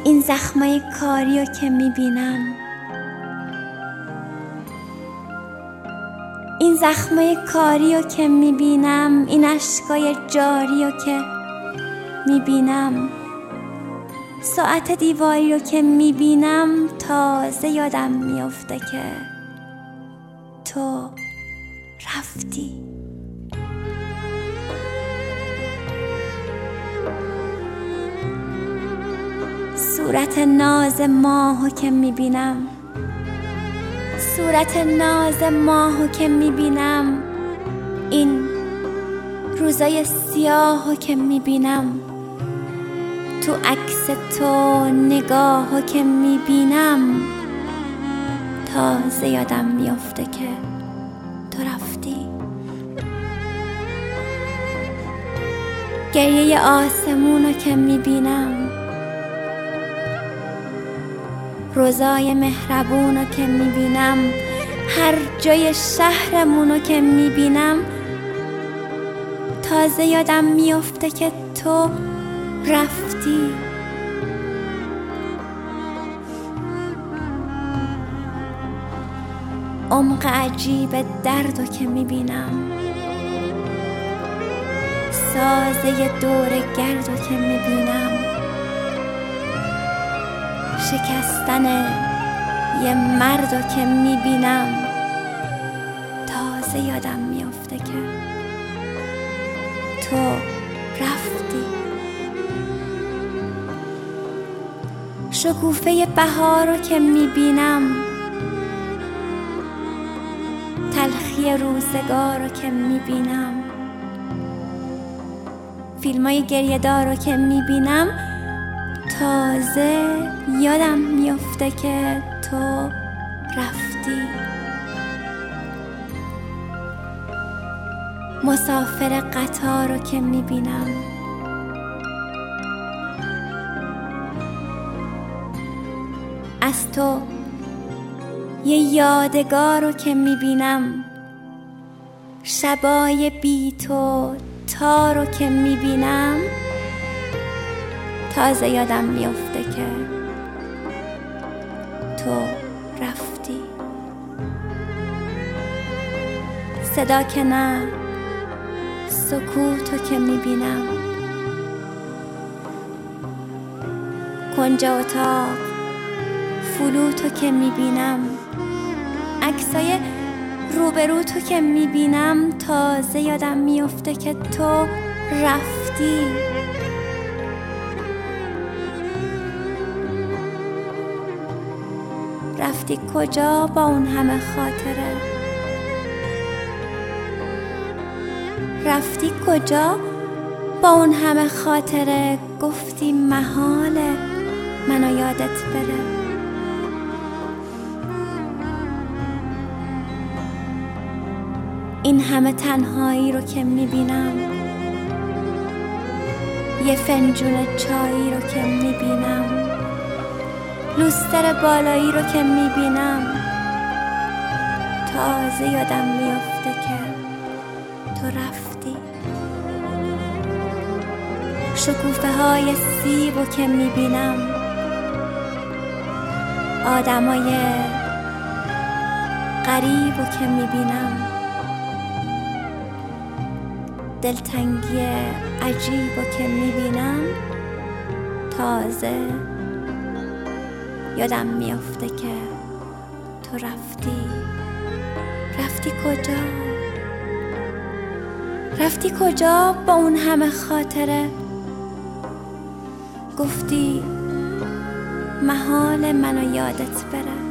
این زخمای کاریو که میبینم، این زخمای کاریو که میبینم، این اشکای جاریو که میبینم، ساعت دیواری رو که میبینم، تازه یادم میفته که تو رفتی. صورت ناز ماهو که میبینم، صورت ناز ماهو که میبینم، این روزای سیاهو که میبینم، تو عکس تو نگاهو که میبینم، تازه یادم میفته که تو رفتی. گریه آسمونو که میبینم، روزای مهربونو که میبینم، هر جای شهرمونو که میبینم، تازه یادم میفته که تو رفتی. عمق عجیب دردو که میبینم، سازه دور گردو که میبینم، شکستن یه مردو که میبینم، تازه یادم میفته که تو رفتی. شکوفه بهارو که میبینم، تلخی روزگارو که میبینم، فیلمای گریه دارو که میبینم، تازه یادم میفته که تو رفتی. مسافر قطارو که میبینم، از تو یه یادگارو که میبینم، شبای بی تو تارو که میبینم، تازه یادم میفته که تو رفتی. صدا که نه، سکوتو که میبینم، کنج اتاق فلوتو که میبینم، عکسای روبروتو که میبینم، تازه یادم میفته که تو رفتی. رفتی کجا با اون همه خاطره؟ رفتی کجا با اون همه خاطره؟ گفتی محاله منو یادت بره. این همه تنهایی رو که میبینم، یه فنجون چایی رو که میبینم، لوستر بالایی رو که میبینم، تازه یادم میفته که تو رفتی. شکوفه های سیب رو که میبینم، آدمای غریب رو که میبینم، دلتنگی عجیب رو که میبینم، تازه یادم میفته که تو رفتی. رفتی کجا؟ رفتی کجا با اون همه خاطره؟ گفتی محال منو یادت بره.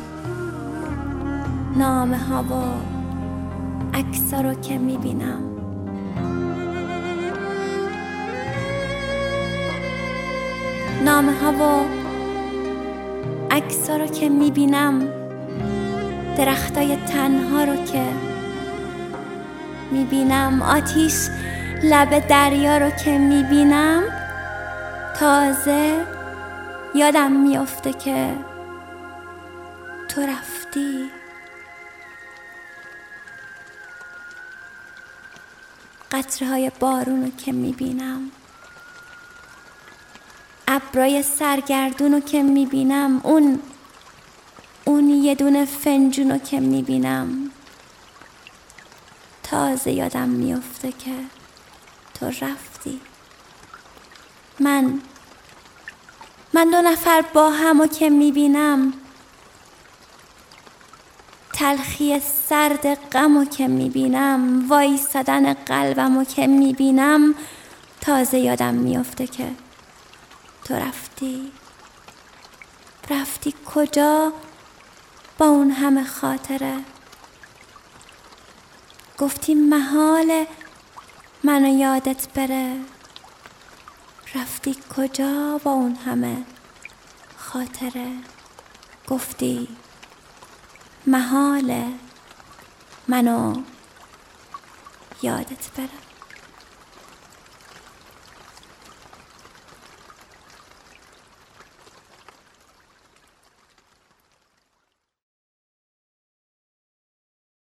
نامه ها و عکسا رو که میبینم، نامه ها و عکسا رو که میبینم، درختای تنها رو که میبینم، آتیش لب دریا رو که میبینم، تازه یادم میفته که تو رفتی. قطره‌های بارون رو که میبینم، ابرای سرگردونو که میبینم، اون یه دونه فنجونو که میبینم، تازه یادم میفته که تو رفتی. من 2 نفر با همو که میبینم، تلخی سرد غمو که میبینم، وایسادن قلبمو که میبینم، تازه یادم میفته که تو رفتی کجا با اون همه خاطره؟ گفتی محاله منو یادت بره. رفتی کجا با اون همه خاطره؟ گفتی محاله منو یادت بره.